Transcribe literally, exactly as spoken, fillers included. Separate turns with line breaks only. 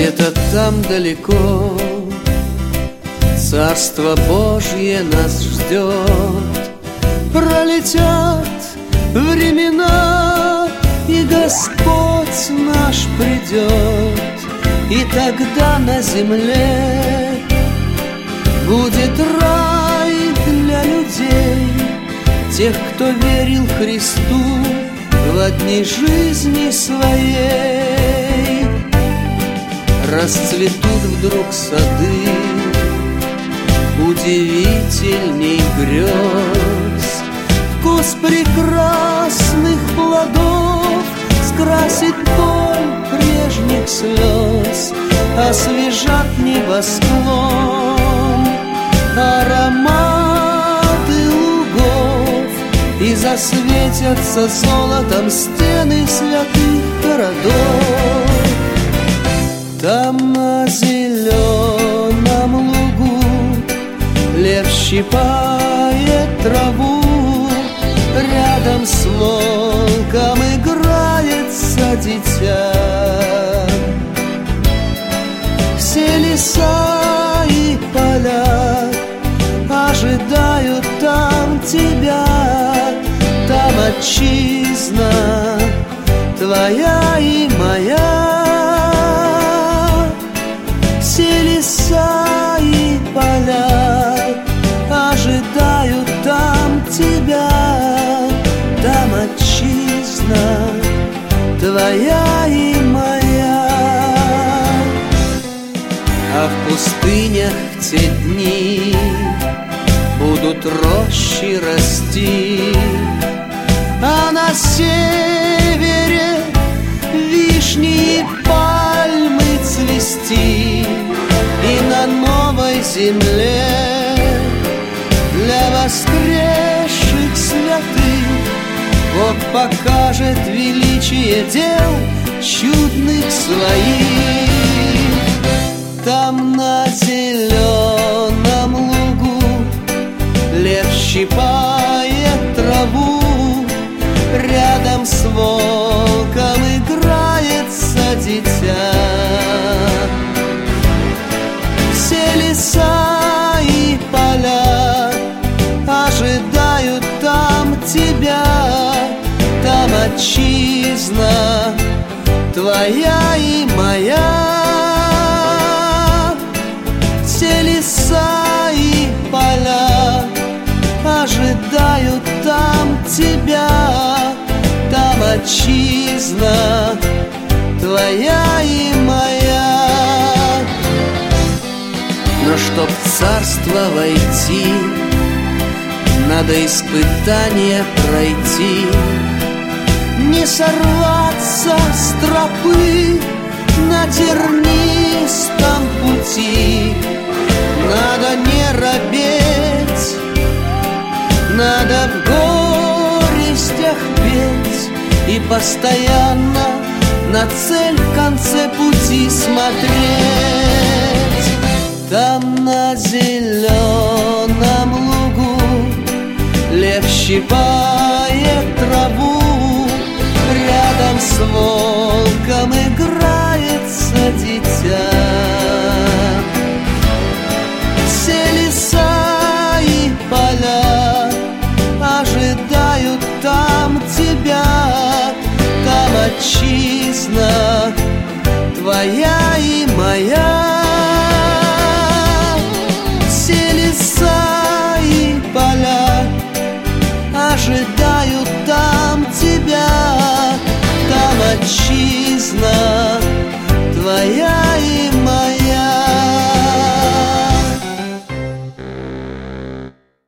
Где-то там далеко Царство Божье нас ждет. Пролетят времена, и Господь наш придет, и тогда на земле будет рай для людей, тех, кто верил Христу в дни жизни своей. Расцветут вдруг сады удивительней грез, вкус прекрасных плодов скрасит боль прежних слез, освежат небосклон ароматы лугов, и засветятся золотом стены святых городов. Там на зеленом лугу лев щипает траву, рядом с волком играется дитя. Все леса и поля ожидают там тебя, там отчизна твоя и моя. Все леса и поля ожидают там тебя, там отчизна твоя и моя. А в пустынях те дни будут рощи расти, а на севере вишни и пальмы цвести, и на новой земле для воскресших святых Бог покажет величие дел чудных своих. Там на зеленом лугу лев щипает траву, рядом с волком играется дитя. Все леса и поля ожидают там тебя, там отчизна твоя и моя. Все леса и поля ожидают там тебя, там отчизна твоя и моя. Но чтоб в царство войти, надо испытания пройти, не сорваться с тропы на тернистом пути. Надо не робеть, надо в горестях петь и постоянно на цель в конце пути смотреть. Там на зеленом лугу лев щипает траву, рядом с волком играется дитя. Все леса и поля ожидают там тебя, там отчизна твоя и моя. Все леса и поля ожидают там тебя, там отчизна